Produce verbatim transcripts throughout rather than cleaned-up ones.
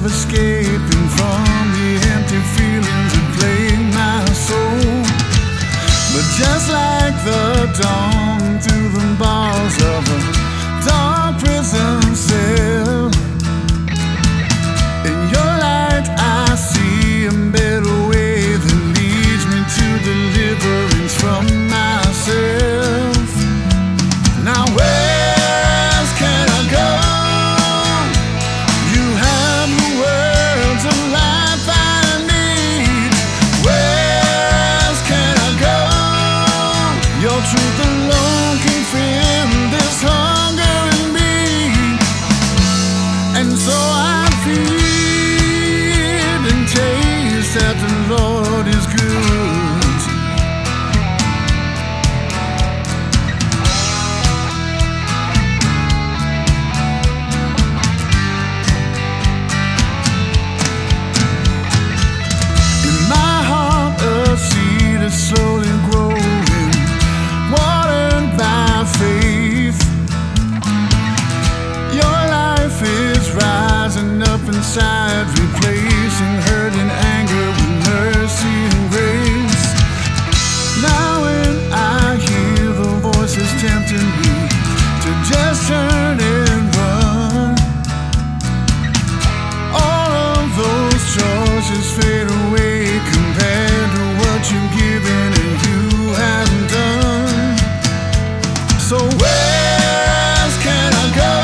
of escaping from the empty feelings that plague my soul. But just like the dawn through the bars of a dark prison cell, in your light I see a better way that leads me to deliverance from myself. Now where else can I go? You have the words of life I need. Where else can I go? Your truth alone can fill this hunger in me. And so I feed and taste that the Lord is good. Slowly growing, watered by faith. Your life is rising up inside, replacing hurt and anger with mercy and grace. Now when I hear the voices tempting me to just turn and run, all of those choices fade away compared to what you've given and you haven't done. So where else can I go?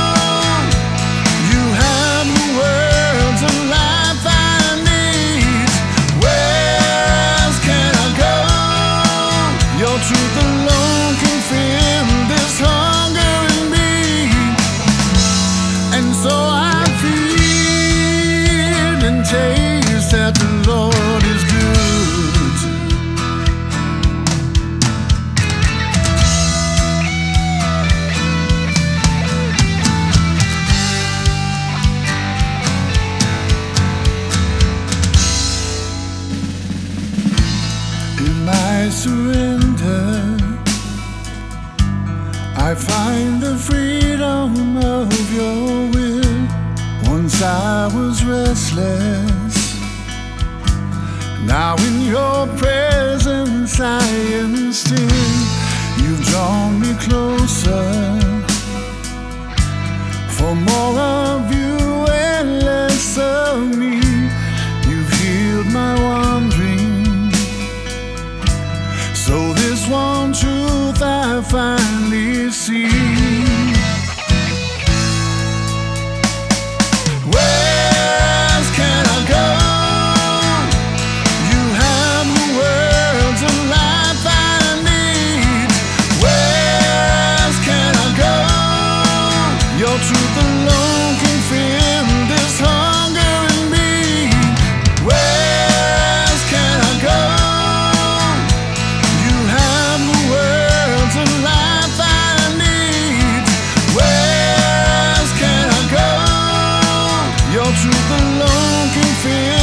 You have the words of life I need. Where else can I go? Your truth alone can fill this hunger in me. And so I feed and taste that the Lord is good. I surrender, I find the freedom of your will. Once I was restless, now in your presence I am still. You've drawn me closer, for more of you and less of me. You've healed my wandering, so this one truth I finally see. Where else can I go? You have the words of life I need. Where else can I go? Your truth alone can fill this hunger in me. Where else can I go? Truth alone can feel